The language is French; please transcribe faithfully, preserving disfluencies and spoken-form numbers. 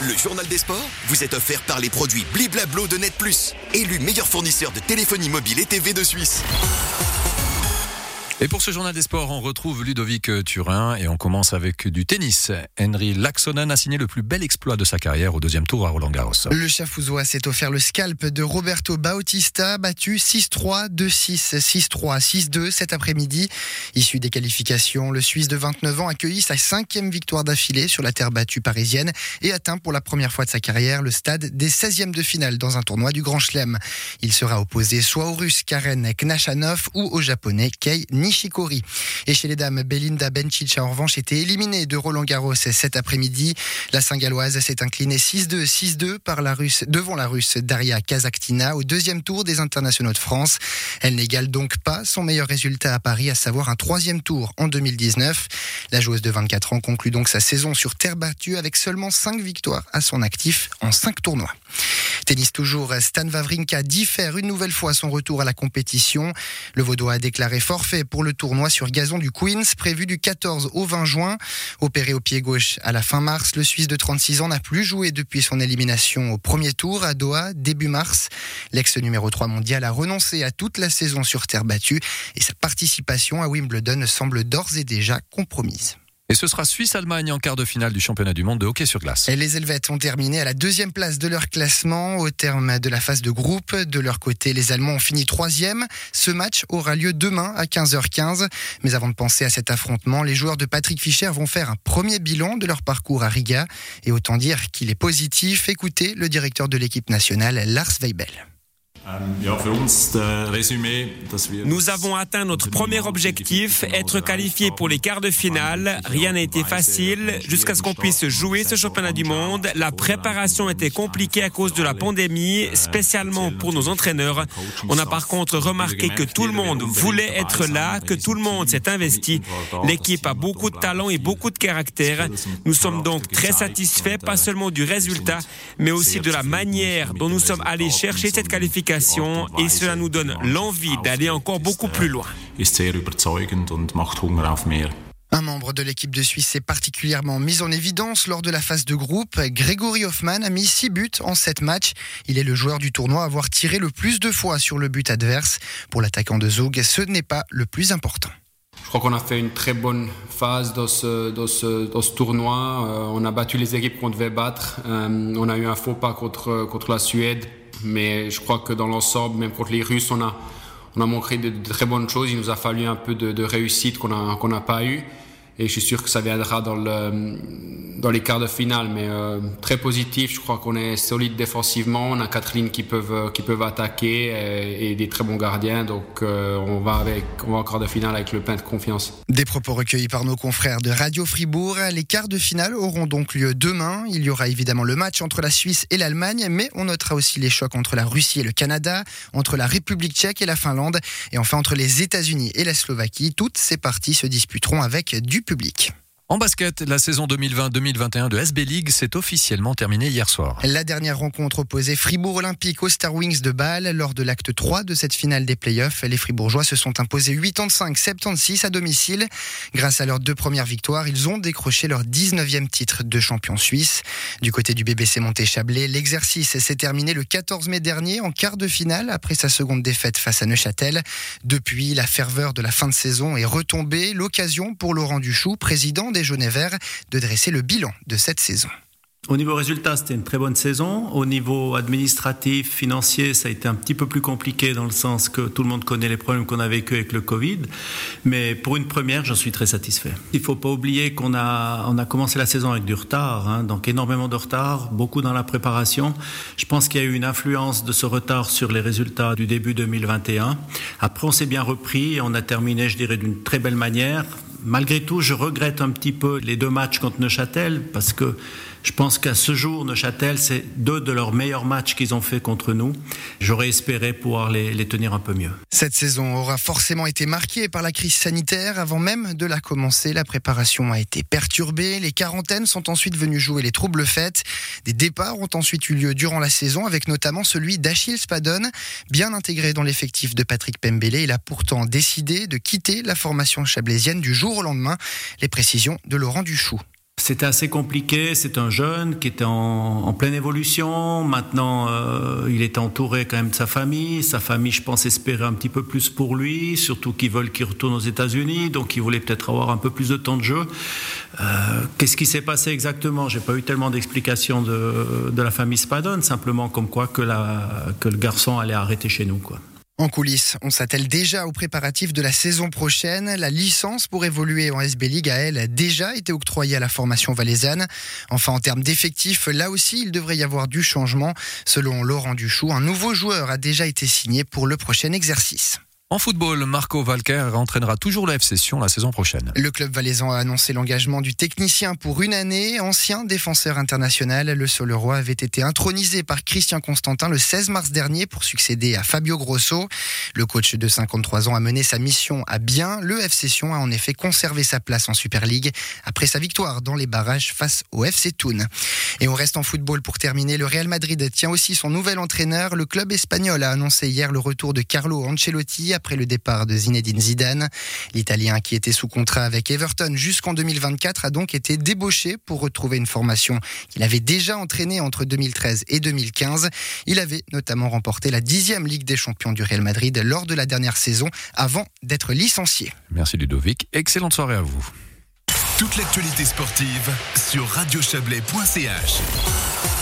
Le journal des sports vous est offert par les produits Bliblablo de Net Plus, élu meilleur fournisseur de téléphonie mobile et T V de Suisse. Et pour ce journal des sports, on retrouve Ludovic Turin et on commence avec du tennis. Henri Laaksonen a signé le plus bel exploit de sa carrière au deuxième tour à Roland-Garros. Le Schaffhausois s'est offert le scalp de Roberto Bautista, battu six trois, deux six, six trois, six deux cet après-midi. Issu des qualifications, le Suisse de vingt-neuf ans accueillit sa cinquième victoire d'affilée sur la terre battue parisienne et atteint pour la première fois de sa carrière le stade des seizièmes de finale dans un tournoi du Grand Chelem. Il sera opposé soit au Russe Karen Khachanov ou au Japonais Kei Nishikori. Et chez les dames, Belinda Bencic a en revanche été éliminée de Roland-Garros cet après-midi. La Saint-Galloise s'est inclinée six deux, six deux par la Russe, devant la Russe Daria Kasatkina au deuxième tour des internationaux de France. Elle n'égale donc pas son meilleur résultat à Paris, à savoir un troisième tour en deux mille dix-neuf. La joueuse de vingt-quatre ans conclut donc sa saison sur terre battue avec seulement cinq victoires à son actif en cinq tournois. Tennis toujours, Stan Wawrinka diffère une nouvelle fois son retour à la compétition. Le Vaudois a déclaré forfait pour le tournoi sur gazon du Queens, prévu du quatorze au vingt juin. Opéré au pied gauche à la fin mars, le Suisse de trente-six ans n'a plus joué depuis son élimination au premier tour à Doha, début mars. L'ex numéro trois mondial a renoncé à toute la saison sur terre battue et sa participation à Wimbledon semble d'ores et déjà compromise. Et ce sera Suisse-Allemagne en quart de finale du championnat du monde de hockey sur glace. Et les Helvètes ont terminé à la deuxième place de leur classement au terme de la phase de groupe. De leur côté, les Allemands ont fini troisième. Ce match aura lieu demain à quinze heures quinze. Mais avant de penser à cet affrontement, les joueurs de Patrick Fischer vont faire un premier bilan de leur parcours à Riga. Et autant dire qu'il est positif. Écoutez le directeur de l'équipe nationale, Lars Weibel. Nous avons atteint notre premier objectif, être qualifiés pour les quarts de finale. Rien n'a été facile jusqu'à ce qu'on puisse jouer ce championnat du monde. La préparation était compliquée à cause de la pandémie, spécialement pour nos entraîneurs. On a par contre remarqué que tout le monde voulait être là, que tout le monde s'est investi. L'équipe a beaucoup de talent et beaucoup de caractère. Nous sommes donc très satisfaits, pas seulement du résultat, mais aussi de la manière dont nous sommes allés chercher cette qualification. Et cela nous donne l'envie d'aller encore beaucoup plus loin. Un membre de l'équipe de Suisse s'est particulièrement mis en évidence lors de la phase de groupe. Grégory Hoffmann a mis six buts en sept matchs. Il est le joueur du tournoi à avoir tiré le plus de fois sur le but adverse. Pour l'attaquant de Zug, ce n'est pas le plus important. Je crois qu'on a fait une très bonne phase dans ce, dans ce, dans ce tournoi. Euh, on a battu les équipes qu'on devait battre. Euh, on a eu un faux pas contre, contre la Suède. Mais je crois que dans l'ensemble, même contre les Russes, on a, on a montré de, de très bonnes choses. Il nous a fallu un peu de, de réussite qu'on a, qu'on n'a pas eu. Et je suis sûr que ça viendra dans, le, dans les quarts de finale. Mais euh, très positif, je crois qu'on est solide défensivement. On a quatre lignes qui peuvent, qui peuvent attaquer et, et des très bons gardiens. Donc euh, on, va avec, on va en quart de finale avec le plein de confiance. Des propos recueillis par nos confrères de Radio Fribourg. Les quarts de finale auront donc lieu demain. Il y aura évidemment le match entre la Suisse et l'Allemagne, mais on notera aussi les chocs entre la Russie et le Canada, entre la République tchèque et la Finlande, et enfin entre les États-Unis et la Slovaquie. Toutes ces parties se disputeront avec du public. En basket, la saison deux mille vingt deux mille vingt et un de S B League s'est officiellement terminée hier soir. La dernière rencontre opposait Fribourg Olympique aux Star Wings de Bâle. Lors de l'acte trois de cette finale des playoffs, les Fribourgeois se sont imposés quatre-vingt-cinq à soixante-seize à domicile. Grâce à leurs deux premières victoires, ils ont décroché leur dix-neuvième titre de champion suisse. Du côté du B B C Monté-Chablais, l'exercice s'est terminé le quatorze mai dernier en quart de finale après sa seconde défaite face à Neuchâtel. Depuis, la ferveur de la fin de saison est retombée. L'occasion pour Laurent Duchoux, président des Jaunes et Verts, de dresser le bilan de cette saison. Au niveau résultat, c'était une très bonne saison. Au niveau administratif, financier, ça a été un petit peu plus compliqué dans le sens que tout le monde connaît les problèmes qu'on a vécu avec le Covid. Mais pour une première, j'en suis très satisfait. Il ne faut pas oublier qu'on a, on a commencé la saison avec du retard, hein, donc énormément de retard, beaucoup dans la préparation. Je pense qu'il y a eu une influence de ce retard sur les résultats du début deux mille vingt et un. Après, on s'est bien repris et on a terminé, je dirais, d'une très belle manière. Malgré tout, je regrette un petit peu les deux matchs contre Neuchâtel parce que je pense qu'à ce jour, Neuchâtel, c'est deux de leurs meilleurs matchs qu'ils ont fait contre nous. J'aurais espéré pouvoir les, les tenir un peu mieux. Cette saison aura forcément été marquée par la crise sanitaire. Avant même de la commencer, la préparation a été perturbée. Les quarantaines sont ensuite venues jouer les troubles faits. Des départs ont ensuite eu lieu durant la saison, avec notamment celui d'Achille Spadon. Bien intégré dans l'effectif de Patrick Pembele, il a pourtant décidé de quitter la formation chablaisienne du jour au lendemain. Les précisions de Laurent Duchoux. C'était assez compliqué, c'est un jeune qui était en, en pleine évolution, maintenant euh, il était entouré quand même de sa famille, sa famille je pense espérait un petit peu plus pour lui, surtout qu'ils veulent qu'il retourne aux États-Unis, donc il voulait peut-être avoir un peu plus de temps de jeu. Euh, qu'est-ce qui s'est passé exactement ? J'ai pas eu tellement d'explications de, de la famille Spadon, simplement comme quoi que, la, que le garçon allait arrêter chez nous, quoi. En coulisses, on s'attelle déjà aux préparatifs de la saison prochaine. La licence pour évoluer en S B League a, elle, déjà été octroyée à la formation valaisanne. Enfin, en termes d'effectifs, là aussi, il devrait y avoir du changement. Selon Laurent Duchoux, un nouveau joueur a déjà été signé pour le prochain exercice. En football, Marco Valker entraînera toujours le F C Sion la saison prochaine. Le club valaisan a annoncé l'engagement du technicien pour une année. Ancien défenseur international, le Solerois avait été intronisé par Christian Constantin le seize mars dernier pour succéder à Fabio Grosso. Le coach de cinquante-trois ans a mené sa mission à bien. Le F C Sion a en effet conservé sa place en Super League après sa victoire dans les barrages face au F C Thun. Et on reste en football pour terminer. Le Real Madrid tient aussi son nouvel entraîneur. Le club espagnol a annoncé hier le retour de Carlo Ancelotti après le départ de Zinedine Zidane. L'Italien, qui était sous contrat avec Everton jusqu'en deux mille vingt-quatre, a donc été débauché pour retrouver une formation qu'il avait déjà entraînée entre deux mille treize et deux mille quinze. Il avait notamment remporté la dixième Ligue des Champions du Real Madrid lors de la dernière saison avant d'être licencié. Merci Ludovic, excellente soirée à vous. Toute l'actualité sportive sur radio chablais point c h.